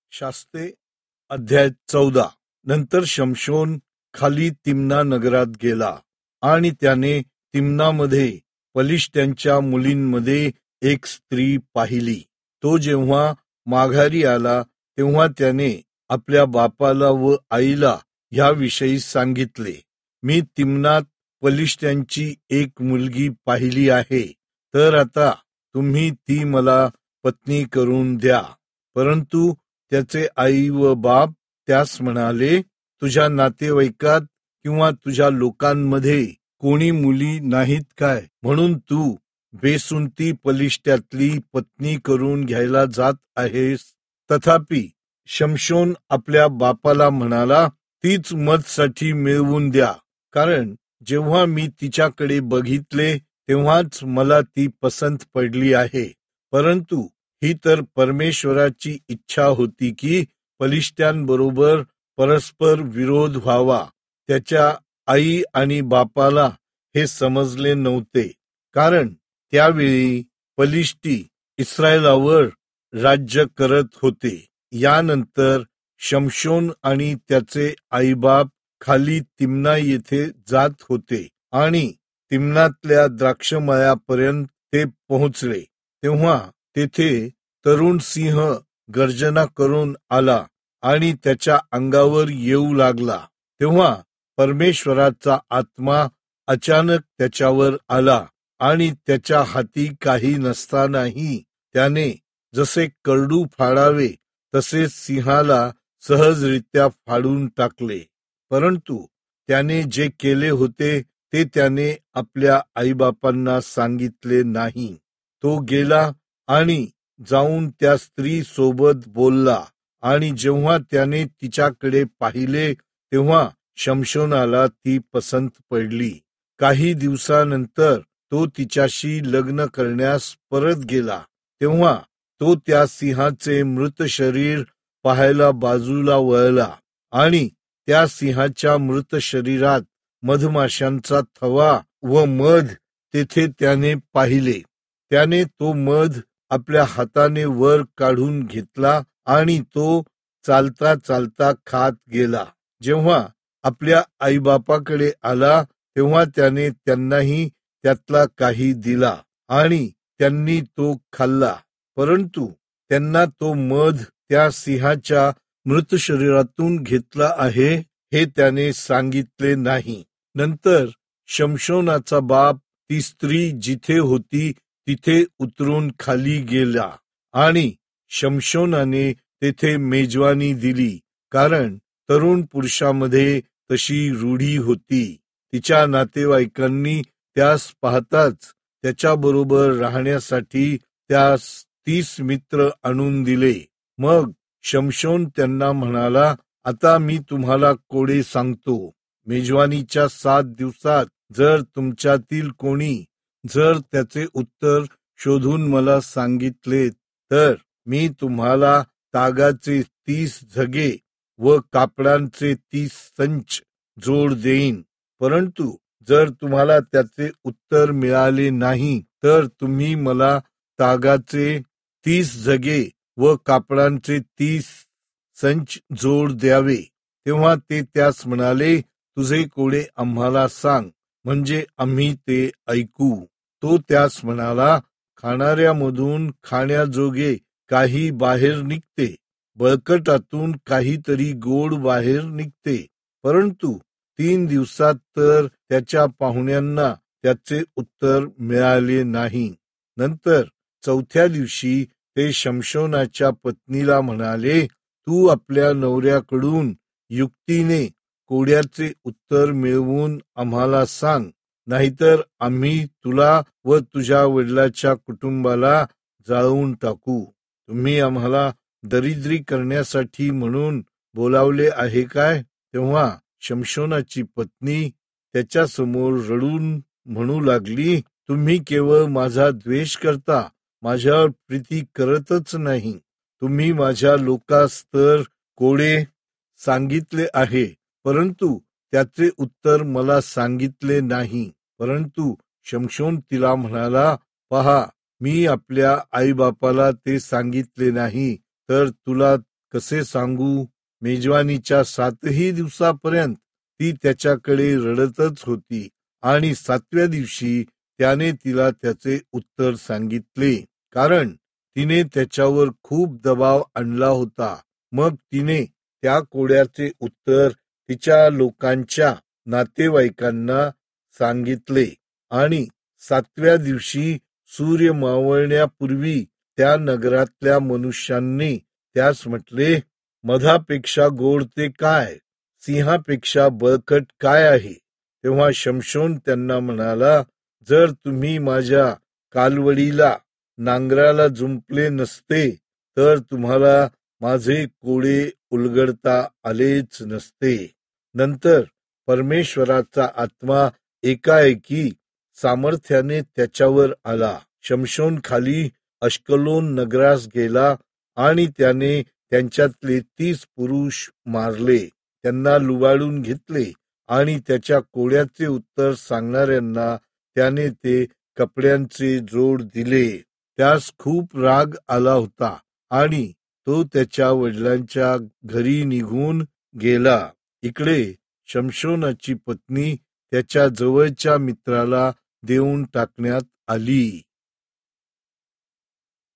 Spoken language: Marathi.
शास्त्रे अध्याय 14. नंतर शमशोन खाली तिम्ना नगरात गेला आणि त्याने तिम्नामध्ये पलिश्त्यांच्या मुलींमध्ये एक स्त्री पाहिली. तो जेव्हा माघारी आला तेव्हा त्याने आपल्या बापाला व आईला ह्याविषयी सांगितले. मी तिम्नात पलिश्त्यांची एक मुलगी पाहिली आहे, तर आता तुम्ही ती मला पत्नी करून द्या. परंतु त्याचे आई व बाप त्यास म्हणाले, तुझ्या नातेवाईकात किंवा तुझ्या लोकांमध्ये कोणी मुली नाहीत काय, म्हणून तू बेसुंती पलिश्त्यातली पत्नी करून घ्यायला जात आहेस? तथापि शमशोन आपल्या बापाला म्हणाला, तीच मजसाठी मिळवून द्या, कारण जेव्हा मी तिच्याकडे बघितले तेव्हाच मला ती पसंत पडली आहे. परंतु ही तर परमेश्वराची इच्छा होती की पलिश्त्यांबरोबर परस्पर विरोध व्हावा. त्याच्या आई आणि बापाला हे समजले नव्हते, कारण त्यावेळी पलिश्ती इस्रायलावर राज्य करत होते. यानंतर शमशोन आणि त्याचे आईबाप खाली तिम्ना येथे जात होते आणि तिम्नातल्या द्राक्षमळ्यापर्यंत ते पोहोचले. तेव्हा तेथे तरुण सिंह गर्जना करून आला आणि त्याच्या अंगावर येऊ लागला. तेव्हा परमेश्वराचा आत्मा अचानक त्याच्यावर आला आणि त्याच्या हाती काही नसतानाही त्याने जसे करडू फाडावे तसे सिंहाला सहजरित्या फाडून टाकले. परंतु त्याने जे केले होते ते त्याने आपल्या आईबापांना सांगितले नाही. तो गेला आणि जाऊन त्या स्त्री सोबत बोलला आणि जेव्हा त्याने तिच्याकडे पाहिले तेव्हा शमशोनाला ती पसंत पडली. काही दिवसानंतर तो तिच्याशी लग्न करण्यास परत गेला. तेव्हा तो त्या सिंहाचे मृत शरीर पाहायला बाजूला वळला आणि त्या सिंहाच्या मृत शरीरात मधमाशांचा थवा व मध तेथे त्याने पाहिले. त्याने तो मध आपल्या हाताने वर काढून घेतला आणि तो चालता चालता खात गेला. जेव्हा आपल्या आईबापाकडे आला तेव्हा त्याने त्यांनाही त्यातला काही दिला आणि त्यांनी तो खाल्ला. परंतु त्यांना तो मध त्या सिंहाच्या मृत शरीरातून घेतला आहे हे त्याने सांगितले नाही. नंतर शमशोनाचा बाप ती स्त्री जिथे होती तिथे उतरून खाली गेला आणि शमशोनाने तेथे मेजवानी दिली, कारण तरुण पुरुषामध्ये तशी रूढी होती. तिच्या नातेवाईकांनी त्यास पाहताच त्याच्याबरोबर राहण्यासाठी त्यास 30 मित्र आणून दिले. मग शमशोन त्यांना म्हणाला, आता मी तुम्हाला कोडे सांगतो. मेजवानीच्या 7 दिवसात जर तुमच्यातील कोणी जर त्याचे उत्तर शोधून मला सांगितले तर मी तुम्हाला तागाचे 30 झगे व कापडांचे 30 संच जोड देईन. परंतु जर तुम्हाला त्याचे उत्तर मिळाले नाही तर तुम्ही मला तागाचे 30 झगे व कापडांचे 30 संच जोड द्यावे. तेव्हा ते त्यास म्हणाले, तुझे कोडे आम्हाला सांग, म्हणजे आम्ही ते ऐकू. तो त्यास म्हणाला, खाणाऱ्यामधून खाण्याजोगे काही बाहेर निघते, बळकटातून काहीतरी गोड बाहेर निघते. परंतु 3 दिवसात तर त्याच्या पाहुण्यांना त्याचे उत्तर मिळाले नाही. नंतर 4थ्या दिवशी ते शमशोनाच्या पत्नीला म्हणाले, तू आपल्या नवऱ्याकडून युक्तीने कोड्याचे उत्तर मिळवून आम्हाला सांग, नाहीतर आम्ही तुला व तुझ्या वडिलाच्या कुटुंबाला जाळून टाकू. तुम्ही आम्हाला दरिद्री करण्यासाठी म्हणून बोलावले आहे काय? तेव्हा शमशोनाची पत्नी त्याच्यासमोर रडून म्हणू लागली, तुम्ही केवळ माझा द्वेष करता, माझ्यावर प्रीती करतच नाही. तुम्ही माझ्या लोकास तर कोडे सांगितले आहे, परंतु त्याचे उत्तर मला सांगितले नाही. परंतु शमशोन तिला म्हणाला, पहा, मी आपल्या आईबापाला ते सांगितले नाही, तर तुला कसे सांगू. मेजवानीच्या 7ही दिवसापर्यंत ती त्याच्याकडे रडतच होती आणि 7व्या दिवशी त्याने तिला त्याचे उत्तर सांगितले, कारण तिने त्याच्यावर खूप दबाव आणला होता. मग तिने त्या कोड्याचे उत्तर तिच्या लोकांच्या नातेवाईकांना सांगितले आणि 7व्या दिवशी सूर्य मावळण्यापूर्वी त्या नगरातल्या मनुष्यांनी त्यास म्हटले, मधापेक्षा गोड ते काय, सिंहापेक्षा बळकट काय आहे. तेव्हा शमशोन त्यांना म्हणाला, जर तुम्ही माझ्या कालवडीला नांगराला जुंपले नसते तर तुम्हाला माझे कोडे उलगडता आलेच नसते. नंतर परमेश्वराचा आत्मा एकाएकी सामर्थ्याने त्याच्यावर आला. शमशोन खाली अश्कलोन नगरास गेला आणि त्याने त्यांच्यातले 30 पुरुष मारले, त्यांना लुबाडून घेतले आणि त्याच्या कोड्याचे उत्तर सांगणाऱ्यांना त्याने ते कपड्यांचे जोड दिले. त्यास खूप राग आला होता आणि तो त्याच्या वडिलांच्या घरी निघून गेला. इकडे शमशोनाची पत्नी त्याच्या जवळच्या मित्राला देऊन टाकण्यात आली.